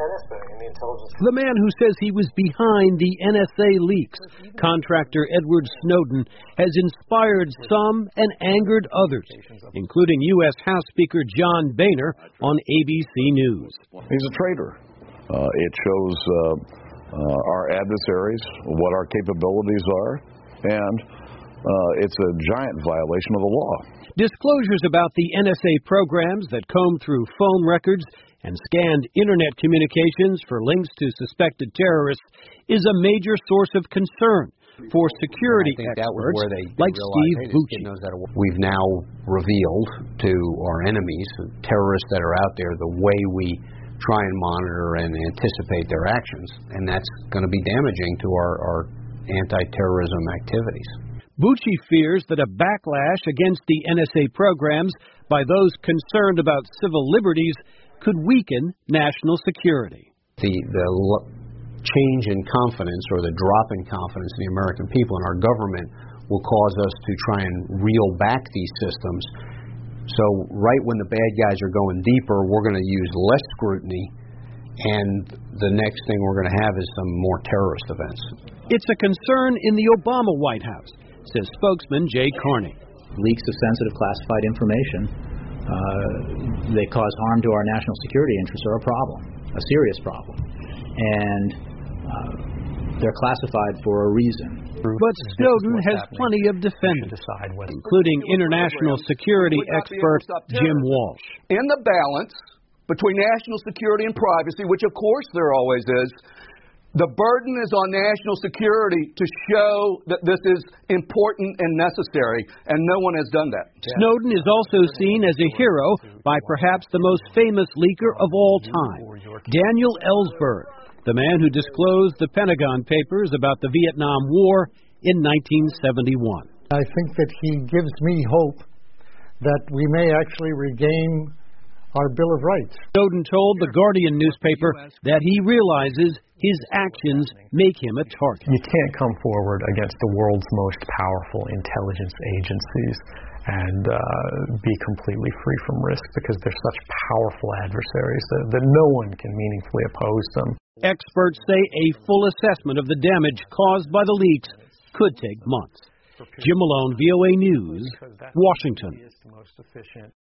The man who says he was behind the NSA leaks, contractor Edward Snowden, has inspired some and angered others, including U.S. House Speaker John Boehner on ABC News. He's a traitor. It shows our adversaries what our capabilities are, and it's a giant violation of the law. Disclosures about the NSA programs that combed through phone records and scanned Internet communications for links to suspected terrorists is a major source of concern for security experts like Steve Bucci. We've now revealed to our enemies, terrorists that are out there, the way we try and monitor and anticipate their actions, and that's going to be damaging to our anti-terrorism activities. Bucci fears that a backlash against the NSA programs by those concerned about civil liberties could weaken national security. The change in confidence, or the drop in confidence in the American people and our government, will cause us to try and reel back these systems. So right when the bad guys are going deeper, we're going to use less scrutiny, and the next thing we're going to have is some more terrorist events. It's a concern in the Obama White House, says spokesman Jay Carney. Leaks of sensitive classified information that cause harm to our national security interests are a problem, a serious problem. And they're classified for a reason. But Snowden has plenty of defenders, including international security expert Jim Walsh. In the balance between national security and privacy, which of course there always is, the burden is on national security to show that this is important and necessary, and no one has done that. Snowden is also seen as a hero by perhaps the most famous leaker of all time, Daniel Ellsberg, the man who disclosed the Pentagon Papers about the Vietnam War in 1971. I think that he gives me hope that we may actually regain our Bill of Rights. Snowden told the Guardian newspaper that he realizes his actions make him a target. You can't come forward against the world's most powerful intelligence agencies and be completely free from risk, because they're such powerful adversaries that no one can meaningfully oppose them. Experts say a full assessment of the damage caused by the leaks could take months. Jim Malone, VOA News, Washington.